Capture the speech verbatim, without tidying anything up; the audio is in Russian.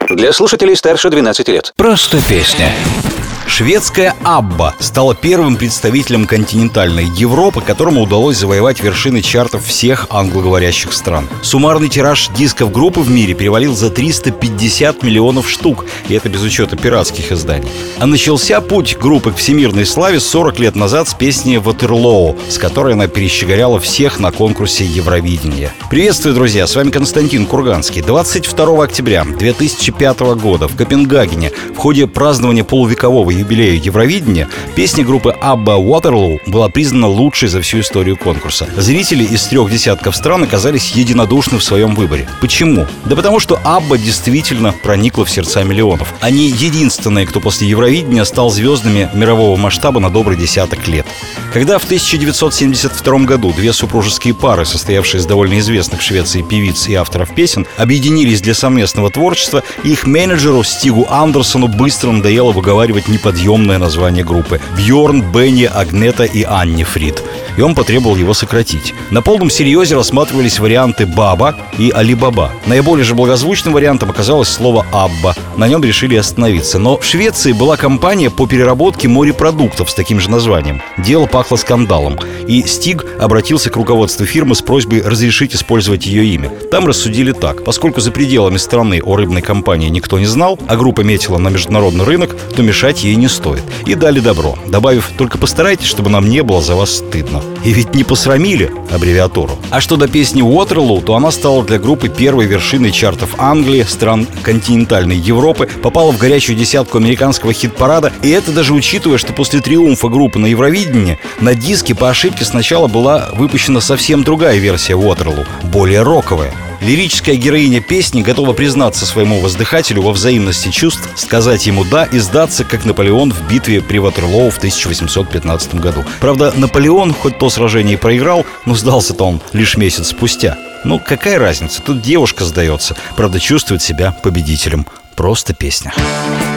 Для слушателей старше двенадцати лет. Просто песня. Шведская Абба стала первым представителем континентальной Европы, которому удалось завоевать вершины чартов всех англоговорящих стран. Суммарный тираж дисков группы в мире перевалил за триста пятьдесят миллионов штук, и это без учета пиратских изданий. А начался путь группы к всемирной славе сорок лет назад с песни «Ватерлоо», с которой она перещеголяла всех на конкурсе Евровидения. Приветствую, друзья! С вами Константин Курганский. двадцать второго октября две тысячи пятого года в Копенгагене в ходе празднования полувекового юбилея Евровидения песня группы Абба «Waterloo» была признана лучшей за всю историю конкурса. Зрители из трех десятков стран оказались единодушны в своем выборе. Почему? Да потому что Абба действительно проникла в сердца миллионов. Они единственные, кто после Евровидения стал звездами мирового масштаба на добрый десяток лет. Когда в тысяча девятьсот семьдесят втором году две супружеские пары, состоявшие из довольно известных в Швеции певиц и авторов песен, объединились для совместного творчества, их менеджеру Стигу Андерсону быстро надоело выговаривать неподъемное название группы — Бьорн, Бенни, Агнета и Анни Фрид. И он потребовал его сократить. На полном серьезе рассматривались варианты «Баба» и «Али-Баба». Наиболее же благозвучным вариантом оказалось слово «Абба». На нем решили остановиться. Но в Швеции была компания по переработке морепродуктов с таким же названием. Дело пахло скандалом. И Стиг обратился к руководству фирмы с просьбой разрешить использовать ее имя. Там рассудили так: поскольку за пределами страны о рыбной компании никто не знал, а группа метила на международный рынок, то мешать ей не стоит. И дали добро, добавив: только постарайтесь, чтобы нам не было за вас стыдно. И ведь не посрамили аббревиатуру. А что до песни «Waterloo», то она стала для группы первой вершиной чартов Англии, стран континентальной Европы, попала в горячую десятку американского хит-парада. И это даже учитывая, что после триумфа группы на Евровидении на диске по ошибке сначала была выпущена совсем другая версия «Waterloo», более роковая. Лирическая героиня песни готова признаться своему воздыхателю во взаимности чувств, сказать ему «да» и сдаться, как Наполеон в битве при Ватерлоо в тысяча восемьсот пятнадцатом году. Правда, Наполеон хоть то сражение и проиграл, но сдался-то он лишь месяц спустя. Ну, какая разница? Тут девушка сдается, правда, чувствует себя победителем. Просто песня.